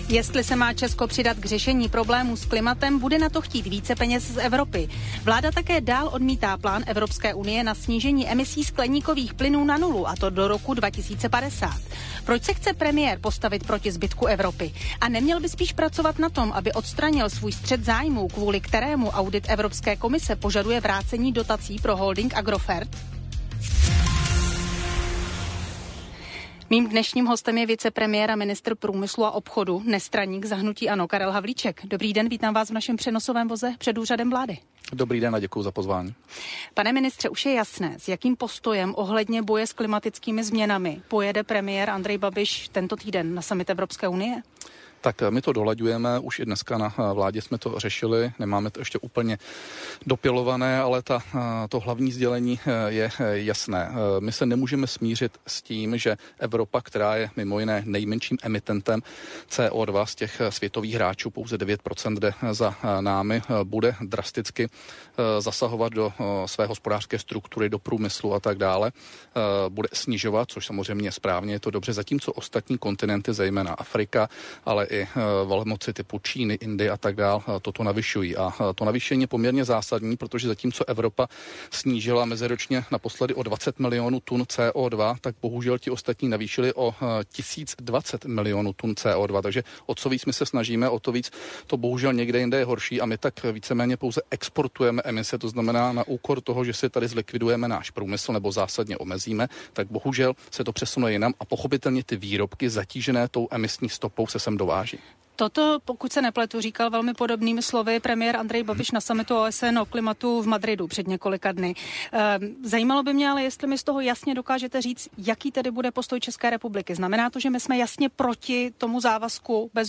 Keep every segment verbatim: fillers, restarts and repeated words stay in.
Jestli se má Česko přidat k řešení problémů s klimatem, bude na to chtít více peněz z Evropy. Vláda také dál odmítá plán Evropské unie na snížení emisí skleníkových plynů na nulu, a to do roku dva tisíce padesát. Proč se chce premiér postavit proti zbytku Evropy? A neměl by spíš pracovat na tom, aby odstranil svůj střet zájmů, kvůli kterému audit Evropské komise požaduje vrácení dotací pro holding Agrofert? Mým dnešním hostem je vicepremiér a ministr průmyslu a obchodu, nestraník za hnutí ANO Karel Havlíček. Dobrý den, vítám vás v našem přenosovém voze před úřadem vlády. Dobrý den a děkuji za pozvání. Pane ministře, už je jasné, s jakým postojem ohledně boje s klimatickými změnami pojede premiér Andrej Babiš tento týden na summit Evropské unie? Tak my to dolaďujeme, už i dneska na vládě jsme to řešili, nemáme to ještě úplně dopilované, ale ta, to hlavní sdělení je jasné. My se nemůžeme smířit s tím, že Evropa, která je mimo jiné nejmenším emitentem C O dva z těch světových hráčů, pouze devět procent jde za námi, bude drasticky zasahovat do své hospodářské struktury, do průmyslu a tak dále, bude snižovat, což samozřejmě je správně, je to dobře, zatímco ostatní kontinenty, zejména Afrika, ale i velmoci typu Číny, Indie a tak dál toto navyšují. A to navýšení je poměrně zásadní, protože zatímco Evropa snížila meziročně naposledy o dvacet milionů tun C O dva, tak bohužel ti ostatní navýšili o tisíc dvacet milionů tun C O dva. Takže o co víc my se snažíme, o to víc to bohužel někde jinde je horší a my tak víceméně pouze exportujeme emise, to znamená na úkor toho, že si tady zlikvidujeme náš průmysl nebo zásadně omezíme, tak bohužel se to přesune jinam a pochopitelně ty výrobky zatížené tou emisní stopou se sem dováží. Toto, pokud se nepletu, říkal velmi podobnými slovy premiér Andrej Babiš na summitu O S N o klimatu v Madridu před několika dny. Zajímalo by mě ale, jestli mi z toho jasně dokážete říct, jaký tedy bude postoj České republiky. Znamená to, že my jsme jasně proti tomu závazku bez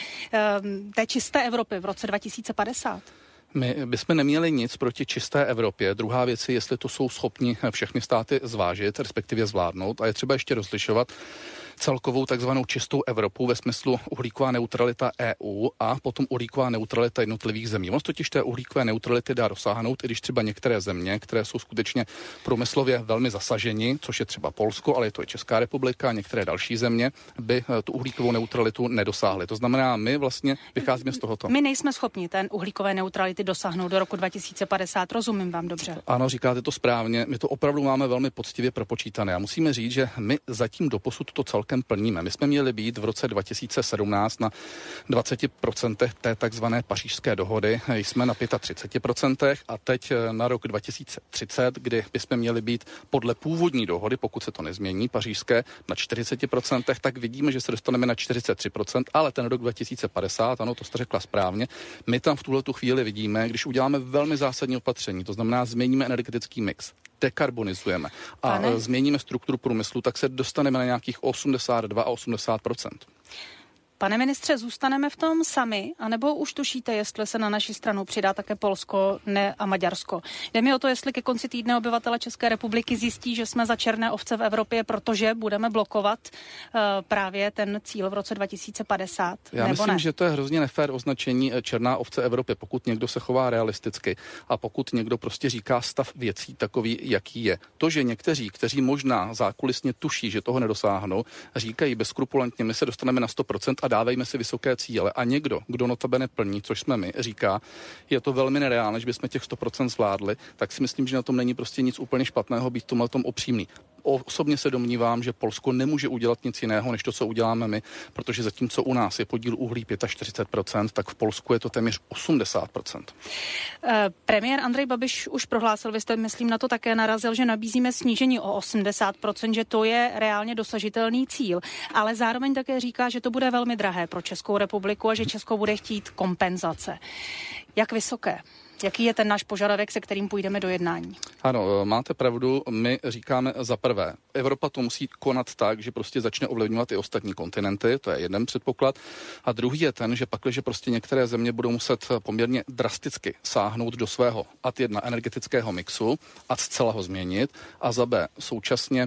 té čisté Evropy v roce dva tisíce padesát? My bychom neměli nic proti čisté Evropě. Druhá věc je, jestli to jsou schopni všechny státy zvážit, respektive zvládnout. A je třeba ještě rozlišovat celkovou takzvanou čistou Evropu ve smyslu uhlíková neutralita E U a potom uhlíková neutralita jednotlivých zemí. Ono totiž té uhlíkové neutrality dá dosáhnout, i když třeba některé země, které jsou skutečně průmyslově velmi zasaženi, což je třeba Polsko, ale je to i Česká republika a některé další země, by tu uhlíkovou neutralitu nedosáhly. To znamená, my vlastně vycházíme z tohoto. My nejsme schopni ten uhlíkové neutrality dosáhnout do roku dva tisíce padesát, rozumím vám dobře. Ano, říkáte to správně. My to opravdu máme velmi poctivě propočítané a musíme říct, že my zatím doposud to celkem plníme. My jsme měli být v roce dva tisíce sedmnáct na dvacet procent té takzvané pařížské dohody, jsme na třicet pět procent a teď na rok dva tisíce třicet, kdy bychom měli být podle původní dohody, pokud se to nezmění, pařížské, na čtyřicet procent, tak vidíme, že se dostaneme na čtyřicet tři procent, ale ten rok dva tisíce padesát, ano, to jste řekla správně, my tam v tuhletu chvíli vidíme, když uděláme velmi zásadní opatření, to znamená změníme energetický mix, dekarbonizujeme a Pane? změníme strukturu průmyslu, tak se dostaneme na nějakých osmdesát dva a osmdesát procent. Pane ministře, zůstaneme v tom sami, anebo už tušíte, jestli se na naši stranu přidá také Polsko ne a Maďarsko? Jde mi o to, jestli ke konci týdne obyvatele České republiky zjistí, že jsme za černé ovce v Evropě, protože budeme blokovat uh, právě ten cíl v roce dva tisíce padesát. Já nebo myslím, ne? že to je hrozně nefér označení černá ovce Evropy, pokud někdo se chová realisticky a pokud někdo prostě říká stav věcí takový, jaký je. To, že někteří, kteří možná zákulisně tuší, že toho nedosáhnou, říkají bezskrupulantně, my se dostaneme na sto procent a dávejme si vysoké cíle. A někdo, kdo notabene plní, což jsme my, říká, je to velmi nereálné, že bychom těch sto procent zvládli, tak si myslím, že na tom není prostě nic úplně špatného být tomu tom upřímný. Osobně se domnívám, že Polsko nemůže udělat nic jiného, než to, co uděláme my, protože zatímco u nás je podíl uhlí čtyřicet pět procent, tak v Polsku je to téměř osmdesát procent. Eh, premiér Andrej Babiš už prohlásil, vy jste, myslím, na to také narazil, že nabízíme snížení o osmdesát procent, že to je reálně dosažitelný cíl, ale zároveň také říká, že to bude velmi drahé pro Českou republiku a že Česko bude chtít kompenzace. Jak vysoké? Jaký je ten náš požadavek, se kterým půjdeme do jednání? Ano, máte pravdu, my říkáme za prvé, Evropa to musí konat tak, že prostě začne ovlivňovat i ostatní kontinenty, to je jeden předpoklad. A druhý je ten, že pakliže prostě některé země budou muset poměrně drasticky sáhnout do svého ad jedna energetického mixu a zcela ho změnit a za B současně e,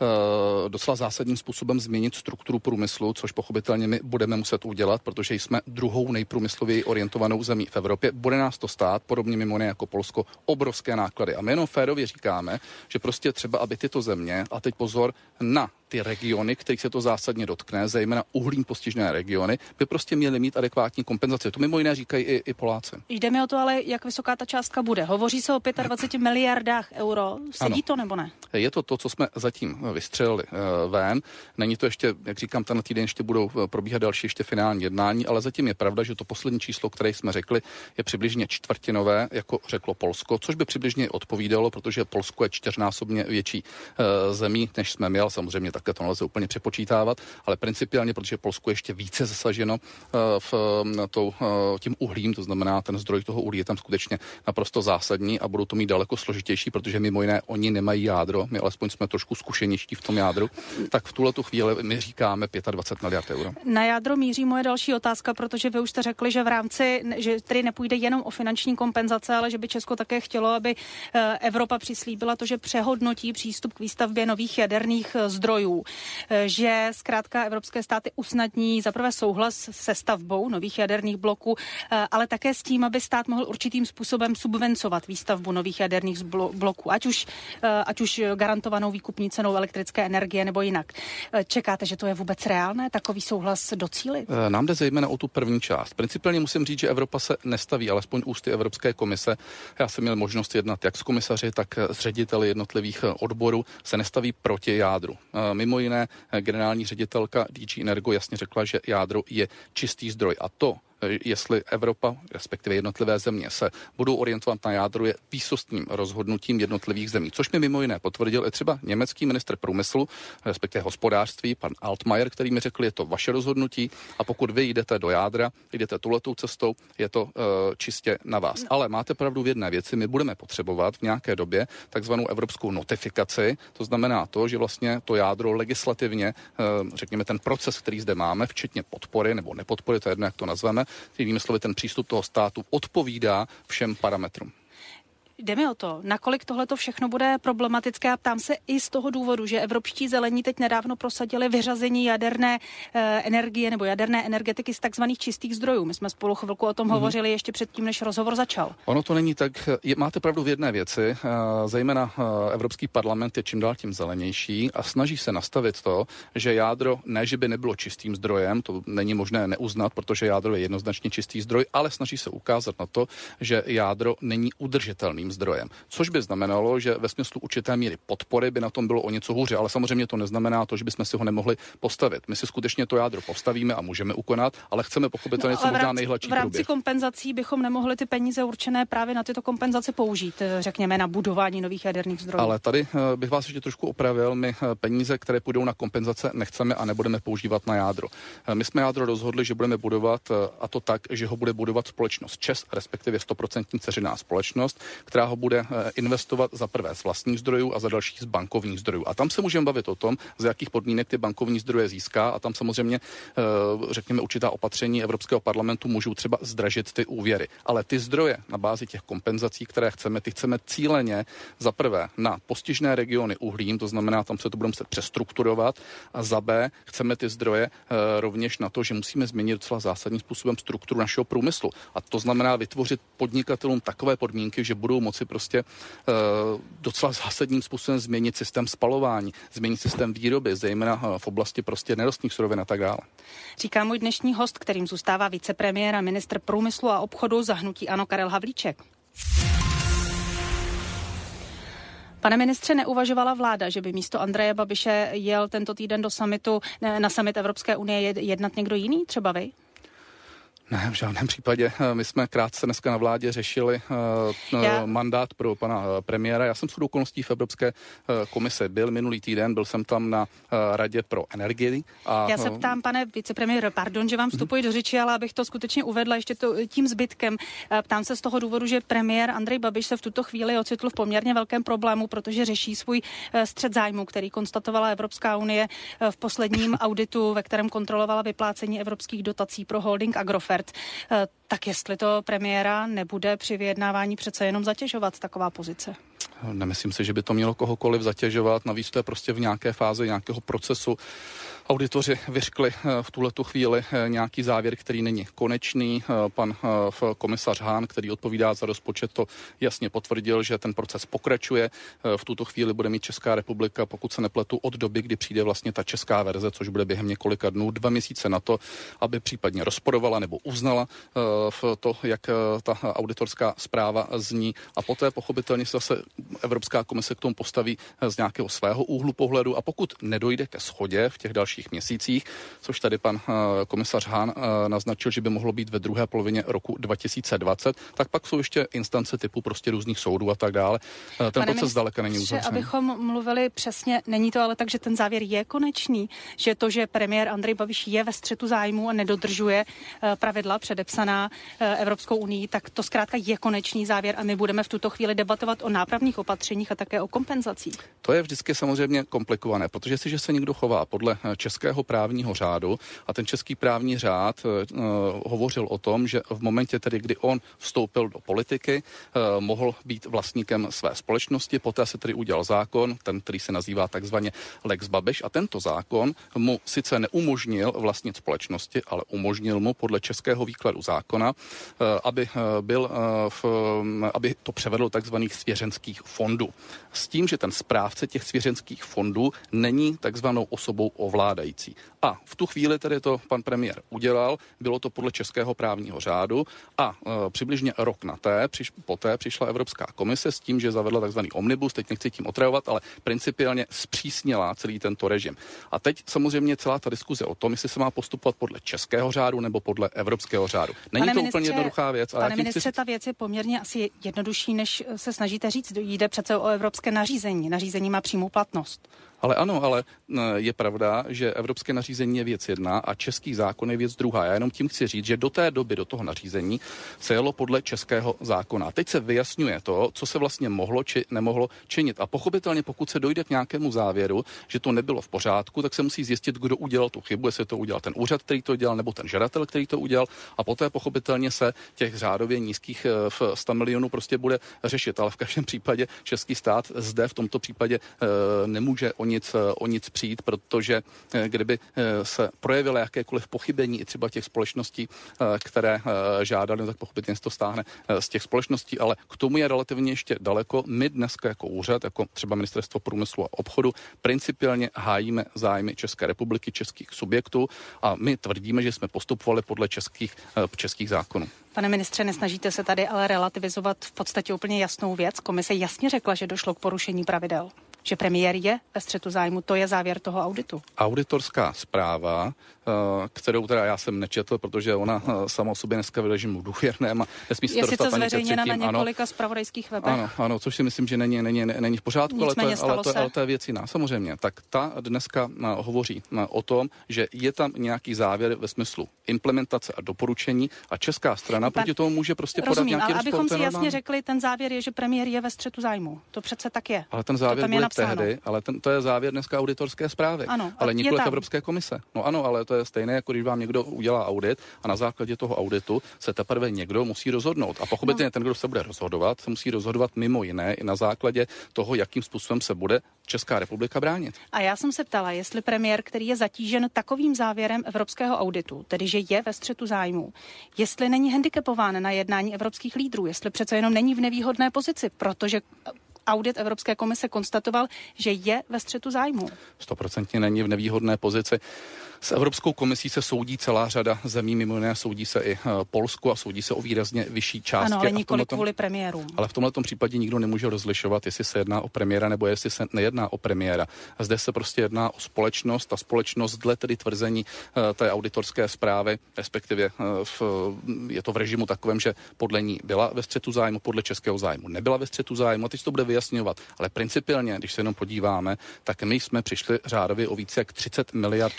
docela zásadním způsobem změnit strukturu průmyslu, což pochopitelně my budeme muset udělat, protože jsme druhou nejprůmyslověji orientovanou zemí v Evropě. Bude nás to stát, podobně mimo jiné jako Polsko, obrovské náklady. A my jenom férově říkáme, že prostě třeba, aby tyto země, a teď pozor, na ty regiony, kterých se to zásadně dotkne, zejména uhlím postižené regiony, by prostě měly mít adekvátní kompenzaci. To mimo jiné říkají i, i Poláci. Jde mi o to, ale jak vysoká ta částka bude. Hovoří se o dvaceti pěti miliardách euro. Sedí ano. to nebo ne? Je to to, co jsme zatím vystřelili ven. Není to ještě, jak říkám, ten týden ještě budou probíhat další ještě finální jednání, ale zatím je pravda, že to poslední číslo, které jsme řekli, je přibližně čtvrtinové, jako řeklo Polsko, což by přibližně odpovídalo, protože Polsko je čtyřnásobně větší zemí, než jsme my, ale samozřejmě také to nelze úplně přepočítávat, ale principiálně, protože Polsko je ještě více zasaženo v tou, tím uhlím, to znamená, ten zdroj toho uhlí je tam skutečně naprosto zásadní a budou to mít daleko složitější, protože mimo jiné oni nemají jádro, my alespoň jsme trošku zkušenější v tom jádru, tak v tuhletu chvíli my říkáme dvacet pět miliard euro. Na jádro míří moje další otázka, protože vy už jste řekli, že v rámci, že tedy nepůjde jenom o finanční kompenzace, ale že by Česko také chtělo, aby Evropa přislíbila to, že přehodnotí přístup k výstavbě nových jaderných zdrojů, že zkrátka evropské státy usnadní zaprvé souhlas se stavbou nových jaderných bloků, ale také s tím, aby stát mohl určitým způsobem subvencovat výstavbu nových jaderných bloků, ať už, ať už garantovanou výkupní cenou elektrické energie nebo jinak. Čekáte, že to je vůbec reálné, takový souhlas docílit? Nám jde zejména o tu první část. Principiálně musím říct, že Evropa se nestaví, alespoň ústy Evropské komise. Já jsem měl možnost jednat jak s komisaři, tak s řediteli jednotlivých odborů, se nestaví proti jádru. Mimo jiné generální ředitelka D G Energo jasně řekla, že jádro je čistý zdroj a to, jestli Evropa, respektive jednotlivé země se budou orientovat na jádro, je výsostným rozhodnutím jednotlivých zemí, což mi mimo jiné potvrdil i třeba německý ministr průmyslu, respektive hospodářství, pan Altmaier, který mi řekl, je to vaše rozhodnutí a pokud vy jdete do jádra, jdete tuhletou cestou, je to uh, čistě na vás. Ale máte pravdu v jedné věci, my budeme potřebovat v nějaké době takzvanou evropskou notifikaci, to znamená to, že vlastně to jádro legislativně, uh, řekněme ten proces, který zde máme, včetně podpory nebo nepodpory, to je jedno, jak to nazveme, jinými slovy, ten přístup toho státu odpovídá všem parametrům. Jde mi o to, nakolik tohle to všechno bude problematické a ptám se i z toho důvodu, že evropští zelení teď nedávno prosadili vyřazení jaderné e, energie nebo jaderné energetiky z takzvaných čistých zdrojů. My jsme spolu chvilku o tom mm-hmm. hovořili ještě předtím, než rozhovor začal. Ono to není tak, je, máte pravdu v jedné věci, e, zejména e, Evropský parlament je čím dál tím zelenější a snaží se nastavit to, že jádro ne, že by nebylo čistým zdrojem, to není možné neuznat, protože jádro je jednoznačně čistý zdroj, ale snaží se ukázat na to, že jádro není udržitelným zdrojem. Což by znamenalo, že ve smyslu určité míry podpory by na tom bylo o něco hůře, ale samozřejmě to neznamená to, že bychom si ho nemohli postavit. My si skutečně to jádro postavíme a můžeme ukonat, ale chceme pochopitelně no, co možná nejhladší průběh. V rámci kompenzací bychom nemohli ty peníze určené právě na tyto kompenzace použít, řekněme na budování nových jaderných zdrojů. Ale tady bych vás ještě trošku opravil, my peníze, které půjdou na kompenzace, nechceme a nebudeme používat na jádro. My jsme jádro rozhodli, že budeme budovat a to tak, že ho bude budovat společnost ČEZ, respektive sto procent dceřiná společnost, která ho bude investovat za prvé z vlastních zdrojů a za další z bankovních zdrojů. A tam se můžeme bavit o tom, z jakých podmínek ty bankovní zdroje získá a tam samozřejmě, řekněme, určitá opatření Evropského parlamentu můžou třeba zdražit ty úvěry. Ale ty zdroje na bázi těch kompenzací, které chceme, ty chceme cíleně za prvé na postižné regiony uhlím, to znamená, tam se to budeme muset přestrukturovat a za B chceme ty zdroje rovněž na to, že musíme změnit docela zásadním způsobem strukturu našeho průmyslu. A to znamená vytvořit podnikatelům takové podmínky, že budou moci prostě uh, docela zásadním způsobem změnit systém spalování, změnit systém výroby, zejména v oblasti prostě nerostných surovin a tak dále. Říká můj dnešní host, kterým zůstává vicepremiér a ministr průmyslu a obchodu za hnutí ANO Karel Havlíček. Pane ministře, neuvažovala vláda, že by místo Andreje Babiše jel tento týden do summitu, na summit Evropské unie jednat někdo jiný, třeba vy? Ne, v žádném případě. My jsme krátce dneska na vládě řešili uh, Já... mandát pro pana premiéra. Já jsem shodou okolností v Evropské uh, komise byl minulý týden, byl jsem tam na uh, Radě pro energii. A, Já se ptám, pane vicepremiére, pardon, že vám vstupuji do řeči, ale abych to skutečně uvedla ještě to, tím zbytkem. Ptám se z toho důvodu, že premiér Andrej Babiš se v tuto chvíli ocitl v poměrně velkém problému, protože řeší svůj střet zájmu, který konstatovala Evropská unie v posledním auditu, ve kterém kontrolovala vyplácení evropských dotací pro holding Agrofert. Tak jestli to premiéra nebude při vyjednávání přece jenom zatěžovat taková pozice? Nemyslím si, že by to mělo kohokoliv zatěžovat. Navíc to je prostě v nějaké fázi nějakého procesu Auditoři vyřkli v tuhletu chvíli nějaký závěr, který není konečný. Pan komisař Hahn, který odpovídá za rozpočet, to jasně potvrdil, že ten proces pokračuje. V tuto chvíli bude mít Česká republika, pokud se nepletu, od doby, kdy přijde vlastně ta česká verze, což bude během několika dnů, dva měsíce na to, aby případně rozporovala nebo uznala v to, jak ta auditorská zpráva zní. A poté pochopitelně se zase Evropská komise k tomu postaví z nějakého svého úhlu pohledu a pokud nedojde ke shodě v těch dalších měsících, což tady pan komisař Hahn naznačil, že by mohlo být ve druhé polovině roku dva tisíce dvacet, tak pak jsou ještě instance typu prostě různých soudů a tak dále. Ten Pane proces zdaleka není uzavřený. Abychom mluvili přesně, není to ale tak, že ten závěr je konečný, že to, že premiér Andrej Babiš je ve střetu zájmu a nedodržuje pravidla předepsaná Evropskou unii, tak to zkrátka je konečný závěr a my budeme v tuto chvíli debatovat o nápravných opatřeních a také o kompenzacích. To je vždycky samozřejmě komplikované, protože jestliže se někdo chová podle českého právního řádu a ten český právní řád uh, hovořil o tom, že v momentě tedy, kdy on vstoupil do politiky, uh, mohl být vlastníkem své společnosti, poté se tedy udělal zákon, ten, který se nazývá takzvaně Lex Babiš a tento zákon mu sice neumožnil vlastnit společnosti, ale umožnil mu podle českého výkladu zákona, uh, aby uh, byl uh, v, um, aby to převedl takzvaných svěřenských fondů. S tím, že ten správce těch svěřenských fondů není takzvanou osobou ovládající. A v tu chvíli tedy to pan premiér udělal, bylo to podle českého právního řádu a e, přibližně rok na té, přiš, poté přišla Evropská komise s tím, že zavedla takzvaný omnibus, teď nechci tím otravovat, ale principiálně zpřísnila celý tento režim. A teď samozřejmě celá ta diskuze o tom, jestli se má postupovat podle českého řádu nebo podle evropského řádu. Není pane to ministře, úplně jednoduchá věc. Pane ministře, chci... ta věc je poměrně asi jednodušší, než se snažíte říct. Jde přece o evropské nařízení. Nařízení má přímou platnost. Ale ano, ale je pravda, že evropské nařízení je věc jedna a český zákon je věc druhá. Já jenom tím chci říct, že do té doby, do toho nařízení se jelo podle českého zákona. A teď se vyjasňuje to, co se vlastně mohlo či nemohlo činit. A pochopitelně, pokud se dojde k nějakému závěru, že to nebylo v pořádku, tak se musí zjistit, kdo udělal tu chybu, jestli to udělal ten úřad, který to dělal, nebo ten žadatel, který to udělal. A poté pochopitelně se těch řádově nízkých v sto milionů prostě bude řešit. Ale v každém případě český stát zde v tomto případě nemůže o nic, o nic přijít, protože kdyby se projevilo jakékoliv pochybení i třeba těch společností, které žádali, tak pochopitelně se to stáhne z těch společností, ale k tomu je relativně ještě daleko. My dneska jako úřad, jako třeba Ministerstvo průmyslu a obchodu, principiálně hájíme zájmy České republiky, českých subjektů a my tvrdíme, že jsme postupovali podle českých, českých zákonů. Pane ministře, nesnažíte se tady ale relativizovat v podstatě úplně jasnou věc. Komise jasně řekla, že došlo k porušení pravidel. Že premiér je ve střetu zájmu, to je závěr toho auditu. Auditorská zpráva, kterou teda já jsem nečetl, protože ona sama o sobě dneska v režimu důvěrném a nesmí se je to dostat sice ani zveřejněna předtím, na několika zpravodajských webech. Ano, ano, což si myslím, že není, není, není v pořádku, ale to, je, ale, to, ale to je věc jiná. Samozřejmě, tak ta dneska hovoří o tom, že je tam nějaký závěr ve smyslu implementace a doporučení a česká strana proti tomu může prostě podat rozumím, nějaký ale abychom si jasně řekli, ten závěr je, že premiér je ve střetu zájmu. To přece tak je. Ale ten závěr bude tehdy, ale ten, to je závěr dneska auditorské zprávy, ano, ale nikoliv Evropské komise. No ano, ale to je stejné, jako když vám někdo udělá audit a na základě toho auditu se teprve někdo musí rozhodnout. A pochopitelně no. ten, kdo se bude rozhodovat, se musí rozhodovat mimo jiné i na základě toho, jakým způsobem se bude Česká republika bránit. A já jsem se ptala, jestli premiér, který je zatížen takovým závěrem evropského auditu, tedy že je ve střetu zájmů, jestli není handicapován na jednání evropských lídrů, jestli přece jenom není v nevýhodné pozici, protože audit Evropské komise konstatoval, že je ve střetu zájmů. Stoprocentně není v nevýhodné pozici. S Evropskou komisí se soudí celá řada zemí, mimo jiné soudí se i Polsko a soudí se o výrazně vyšší částky. Ano, ale nikoli kvůli premiérům. Ale v tomto případě nikdo nemůže rozlišovat, jestli se jedná o premiéra nebo jestli se nejedná o premiéra. Zde se prostě jedná o společnost. Ta společnost dle tedy tvrzení té auditorské zprávy, respektive v, je to v režimu takovém, že podle ní byla ve střetu zájmu, podle českého zájmu nebyla ve střetu zájmu. A teď to bude vyjasňovat. Ale principiálně, když se jenom podíváme, tak my jsme přišli řádově o více jak třicet miliard korun.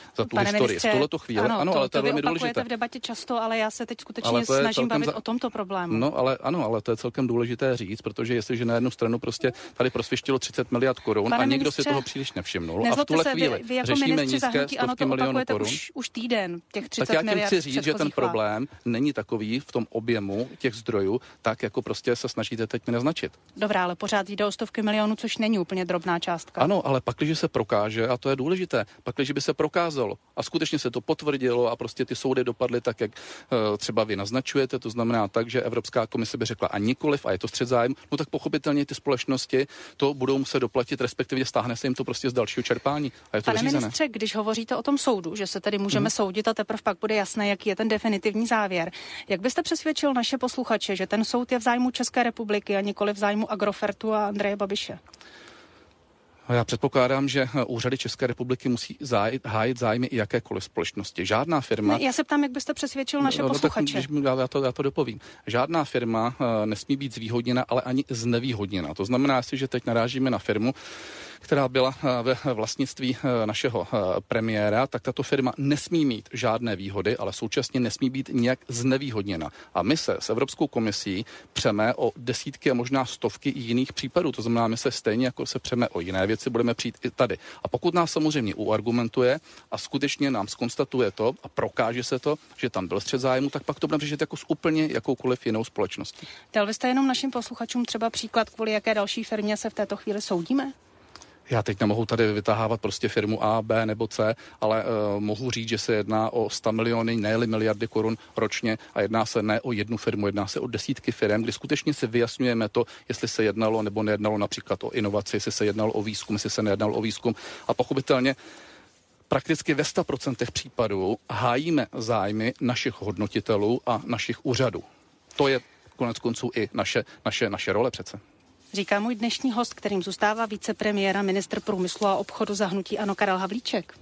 za tu Pane historii. Ministře, V tuhleto chvíli, ano, ano, to, ale to, to je velmi vy opakujete důležité. v debatě často, ale já se teď skutečně Ale to je snažím bavit za... o tomto problému. No, ale ano, ale to je celkem důležité říct, protože jestliže na jednu stranu prostě tady prosvištilo třicet miliard korun Pane a nikdo ministře, si toho příliš nevšimnul a v nezlobte tuhle se, chvíli vy, vy jako řešíme nízké stovky milionů korun. Už, už týden těch třicet tak já tím miliard chci říct, že ten předchozích problém není takový v tom objemu těch zdrojů, tak jako prostě se snažíte teď mi naznačit. Dobrá, ale pořád jde o stovky milionů, což není úplně drobná částka. Ano, ale pak, když se prokáže, a to je důležité, pak, když by se prokázalo a skutečně se to potvrdilo a prostě ty soudy dopadly tak, jak uh, třeba vy naznačujete, to znamená tak, že Evropská komise by řekla a nikoliv a je to střet zájmu, no tak pochopitelně ty společnosti to budou muset doplatit, respektive stáhne se jim to prostě z dalšího čerpání. A je to Pane vyřízené. ministře, když hovoříte o tom soudu, že se tedy můžeme hmm. soudit a teprve pak bude jasné, jaký je ten definitivní závěr. Jak byste přesvědčil naše posluchače, že ten soud je v zájmu České republiky a nikoli v zájmu Agrofertu a Andreje Babiše? Já předpokládám, že úřady České republiky musí zájit, hájit zájmy i jakékoliv společnosti. Žádná firma... Ne, já se ptám, jak byste přesvědčil naše no, posluchače. Tak, když, já, to, já to dopovím. Žádná firma uh, nesmí být zvýhodněna, ale ani znevýhodněna. To znamená, jestliže teď narážíme na firmu, která byla ve vlastnictví našeho premiéra, tak tato firma nesmí mít žádné výhody, ale současně nesmí být nějak znevýhodněna. A my se s Evropskou komisí přeme o desítky a možná stovky jiných případů. To znamená, my se stejně jako se přeme o jiné věci, budeme přijít i tady. A pokud nás samozřejmě uargumentuje a skutečně nám zkonstatuje to a prokáže se to, že tam byl střet zájmu, tak pak to budeme řešit jako s úplně jakoukoliv jinou společností. Dal byste jenom našim posluchačům třeba příklad, kvůli jaké další firmě se v této chvíli soudíme? Já teď nemohu tady vytahávat prostě firmu A, B nebo C, ale uh, mohu říct, že se jedná o sto miliony, ne-li miliardy korun ročně a jedná se ne o jednu firmu, jedná se o desítky firm, kdy skutečně si vyjasňujeme to, jestli se jednalo nebo nejednalo například o inovaci, jestli se jednalo o výzkum, jestli se nejednalo o výzkum a pochopitelně prakticky ve sto procent případů hájíme zájmy našich hodnotitelů a našich úřadů. To je konec konců i naše, naše, naše role přece. Říká můj dnešní host, kterým zůstává vicepremiér a ministr průmyslu a obchodu za hnutí ANO Karel Havlíček.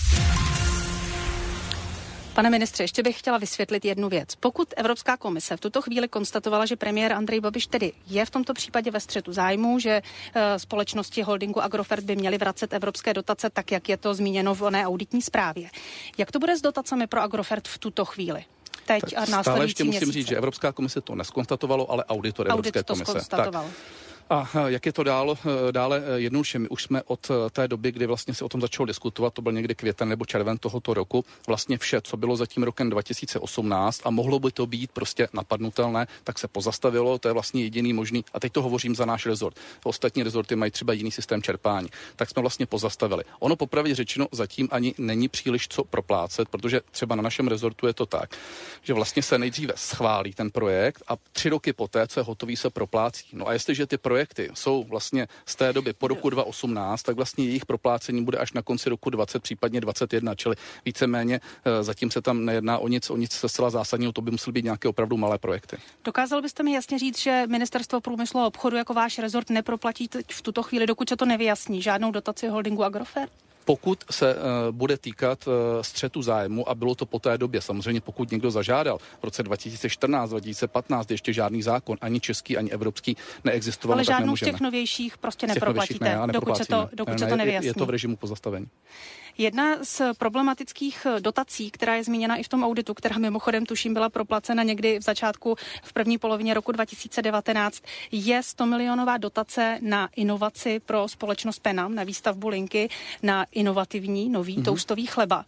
Pane ministře, ještě bych chtěla vysvětlit jednu věc. Pokud Evropská komise v tuto chvíli konstatovala, že premiér Andrej Babiš tedy je v tomto případě ve střetu zájmu, že e, společnosti holdingu Agrofert by měly vracet evropské dotace tak, jak je to zmíněno v oné auditní zprávě. Jak to bude s dotacemi pro Agrofert v tuto chvíli? Teď a následující stále ještě musím měsíce. říct, že Evropská komise to neskonstatovalo, ale auditor Audit Evropské to komise. zkonstatoval. Tak. A jak je to dál, dále jednoduše? My už jsme od té doby, kdy vlastně se o tom začalo diskutovat, to byl někdy květen nebo červen tohoto roku, vlastně vše, co bylo za tím rokem dva tisíce osmnáct a mohlo by to být prostě napadnutelné, tak se pozastavilo, to je vlastně jediný možný. A teď to hovořím za náš rezort. Ostatní rezorty mají třeba jiný systém čerpání. Tak jsme vlastně pozastavili. Ono popravdě řečeno zatím ani není příliš co proplácet, protože třeba na našem rezortu je to tak, že vlastně se nejdříve schválí ten projekt a tři roky poté, co je hotový, se proplácí. No a jestliže ty projekty jsou vlastně z té doby po roku dva tisíce osmnáct, tak vlastně jejich proplácení bude až na konci roku dvacet, případně dvacet jedna, čili víceméně zatím se tam nejedná o nic, o nic se zcela zásadního, to by musely být nějaké opravdu malé projekty. Dokázal byste mi jasně říct, že Ministerstvo průmyslu a obchodu jako váš rezort neproplatí v tuto chvíli, dokud se to nevyjasní, žádnou dotaci holdingu Agrofert? Pokud se uh, bude týkat uh, střetu zájmu a bylo to po té době, samozřejmě pokud někdo zažádal v roce dva tisíce čtrnáct, dva tisíce patnáct, ještě žádný zákon, ani český, ani evropský neexistoval. Ale tak žádnou nemůžeme. z těch novějších prostě těch neproplatíte, novějších ne, dokud se to, dokud ne, se to nevyjasní. Je, je to v režimu pozastavení. Jedna z problematických dotací, která je zmíněna i v tom auditu, která mimochodem tuším byla proplacena někdy v začátku, v první polovině roku dva tisíce devatenáct, je sto milionová dotace na inovaci pro společnost Penam, na výstavbu linky na inovativní nový mm-hmm. toustový chleba.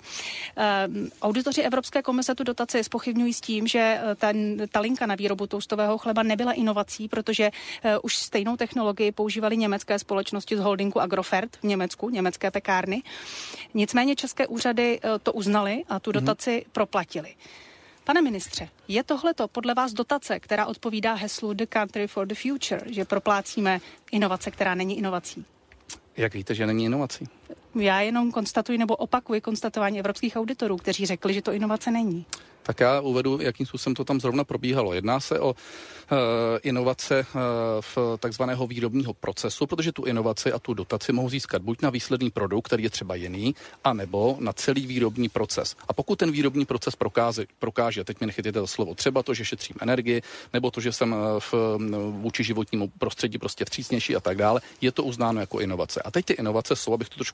Um, auditoři Evropské komise tu dotaci zpochybňují s tím, že ten, ta linka na výrobu toustového chleba nebyla inovací, protože uh, už stejnou technologii používaly německé společnosti z holdingu Agrofert v Německu, německé pekárny. Nicméně české úřady to uznaly a tu dotaci mm-hmm. proplatili. Pane ministře, je tohleto podle vás dotace, která odpovídá heslu The Country for the Future, že proplácíme inovace, která není inovací? Jak víte, že není inovací? Já jenom konstatuji nebo opakuji konstatování evropských auditorů, kteří řekli, že to inovace není. Tak já uvedu, jakým způsobem to tam zrovna probíhalo. Jedná se o uh, inovace uh, v takzvaného výrobního procesu, protože tu inovaci a tu dotaci mohou získat buď na výsledný produkt, který je třeba jiný, anebo na celý výrobní proces. A pokud ten výrobní proces prokáže, prokáže teď mi nechytíte to slovo, třeba to, že šetřím energii, nebo to, že jsem v, vůči životnímu prostředí prostě vstřícnější a tak dále, je to uznáno jako inovace. A teď ty inovace jsou, abych to trošku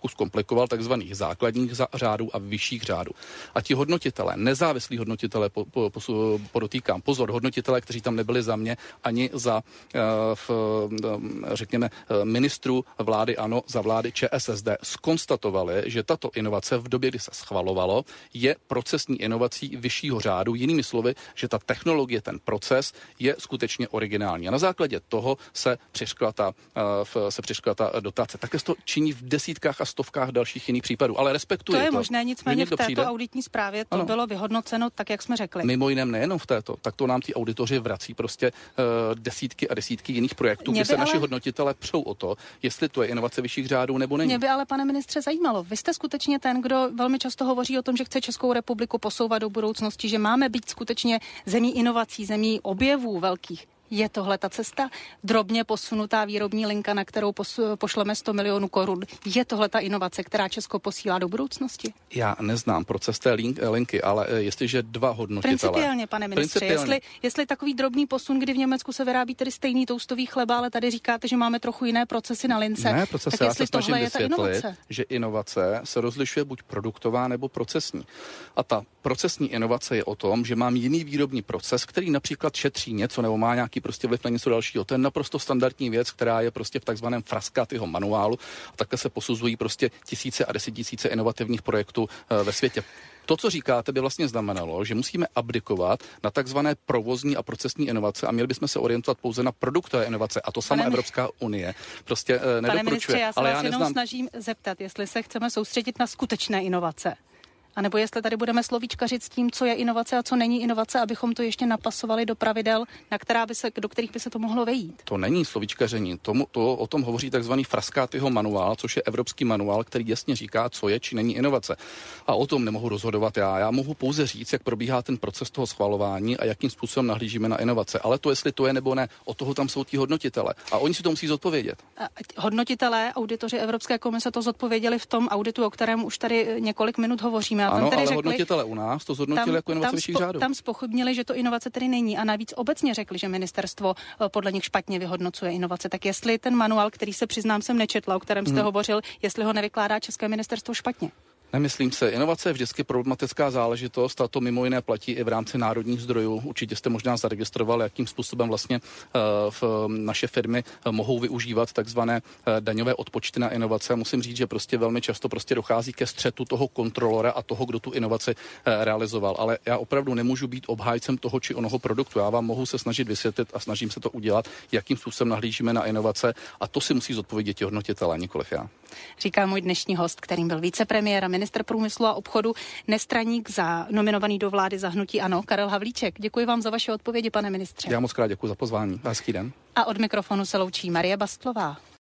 zkomplikoval, takzvaných základních řádů a vyšších řádů. A ti hodnotitelé, nezávislí hodnotitelé, po, po, po, podotýkám, pozor, hodnotitelé, kteří tam nebyli za mě ani za, v, řekněme, ministrů vlády ANO, za vlády ČSSD, zkonstatovali, že tato inovace v době, kdy se schvalovalo, je procesní inovací vyššího řádu. Jinými slovy, že ta technologie, ten proces je skutečně originální. A na základě toho se přiškla ta, se přiškla ta dotace. Také to činí v desítkách a stovkách dalších jiných případů, ale respektuji to. To je možné, nicméně v této přijde? auditní zprávě to ano. bylo vyhodnoceno tak, jak jsme řekli. Mimo jiném nejenom v této, tak to nám ti auditoři vrací prostě uh, desítky a desítky jiných projektů, kde se ale... naši hodnotitelé přou o to, jestli to je inovace vyšších řádů nebo není. Mě by ale, pane ministře, zajímalo. Vy jste skutečně ten, kdo velmi často hovoří o tom, že chce Českou republiku posouvat do budoucnosti, že máme být skutečně zemí inovací, zemí objevů velkých. Je tohle ta cesta? Drobně posunutá výrobní linka, na kterou posu, pošleme sto milionů korun. Je tohle ta inovace, která Česko posílá do budoucnosti? Já neznám proces té link, linky, ale jestliže dva hodnotitelé... Principiálně, pane ministře, Principiálně. Jestli, jestli takový drobný posun, kdy v Německu se vyrábí tedy stejný toustový chleba, ale tady říkáte, že máme trochu jiné procesy na lince. Ne, procesy, tak jestli já se tohle je ta inovace? Že inovace se rozlišuje buď produktová nebo procesní. A ta procesní inovace je o tom, že mám jiný výrobní proces, který například šetří něco nebo má nějaký prostě vliv na něco dalšího. To je naprosto standardní věc, která je prostě v takzvaném Frascatiho manuálu. A takhle se posuzují prostě tisíce a desetitisíce inovativních projektů e, ve světě. To, co říkáte, by vlastně znamenalo, že musíme abdikovat na takzvané provozní a procesní inovace a měli bychom se orientovat pouze na produktové inovace. A to sama pane Evropská unie prostě e, nedoporučuje. Pane ministře, já se ale vás já jenom neznám... snažím zeptat, jestli se chceme soustředit na skutečné inovace. A nebo jestli tady budeme slovíčkařit s tím, co je inovace a co není inovace, abychom to ještě napasovali do pravidel, na která by se, do kterých by se to mohlo vejít. To není slovíčkaření. Tomu, to, o tom hovoří takzvaný Frascatiho manuál, což je evropský manuál, který jasně říká, co je či není inovace. A o tom nemohu rozhodovat já. Já mohu pouze říct, jak probíhá ten proces toho schvalování a jakým způsobem nahlížíme na inovace. Ale to, jestli to je nebo ne, od toho tam jsou ti hodnotitelé. A oni si to musí zodpovědět. A hodnotitelé, auditoři Evropské komise to zodpověděli v tom auditu, o kterém už tady několik minut hovoříme. Ano, ale řekli, hodnotitelé u nás to zhodnotili jako inovace vyšších řádů. Tam zpochybnili, že to inovace tedy není a navíc obecně řekli, že ministerstvo podle nich špatně vyhodnocuje inovace. Tak jestli ten manuál, který se přiznám jsem nečetla, o kterém jste hmm. hovořil, jestli ho nevykládá české ministerstvo špatně. Nemyslím se. Inovace je vždycky problematická záležitost a to mimo jiné platí i v rámci národních zdrojů. Určitě jste možná zaregistrovali, jakým způsobem vlastně uh, v, naše firmy uh, mohou využívat takzvané uh, daňové odpočty na inovace. Musím říct, že prostě velmi často prostě dochází ke střetu toho kontrolora a toho, kdo tu inovaci uh, realizoval. Ale já opravdu nemůžu být obhájcem toho či onoho produktu. Já vám mohu se snažit vysvětlit a snažím se to udělat, jakým způsobem nahlížíme na inovace a to si musí zodpovědět ti hodnotitelé, nikoliv já. Říká můj dnešní host, kterým byl vicepremiér a ministr průmyslu a obchodu, nestraník za nominovaný do vlády za hnutí ANO, Karel Havlíček. Děkuji vám za vaše odpovědi, pane ministře. Já moc krát děkuji za pozvání. Hezký den. A od mikrofonu se loučí Marie Bastlová.